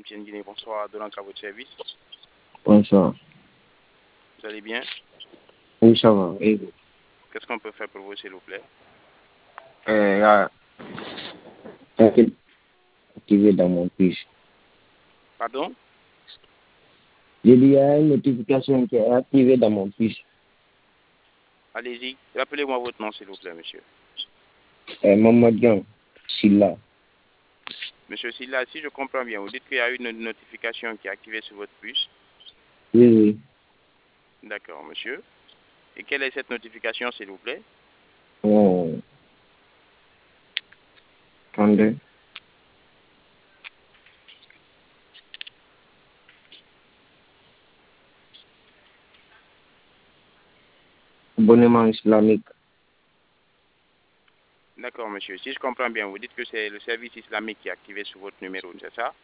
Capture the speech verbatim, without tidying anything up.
M T N Guinée, bonsoir, Dolan à votre service. Bonsoir. Vous allez bien? Oui, ça va. Et vous? Qu'est-ce qu'on peut faire pour vous, s'il vous plaît? Euh, là, c'est activé dans mon puce. Pardon? J'ai dit, il y a une notification qui est activée dans mon puce. Allez-y, rappelez-moi votre nom, s'il vous plaît, monsieur. Euh, Mamadou Silla. Monsieur Silla, si je comprends bien, vous dites qu'il y a une notification qui est activée sur votre puce. Oui, oui. D'accord, monsieur. Et quelle est cette notification, s'il vous plaît? Oh. Attendez. Abonnement islamique. D'accord, monsieur. Si je comprends bien, vous dites que c'est le service islamique qui est activé sur votre numéro, c'est ça?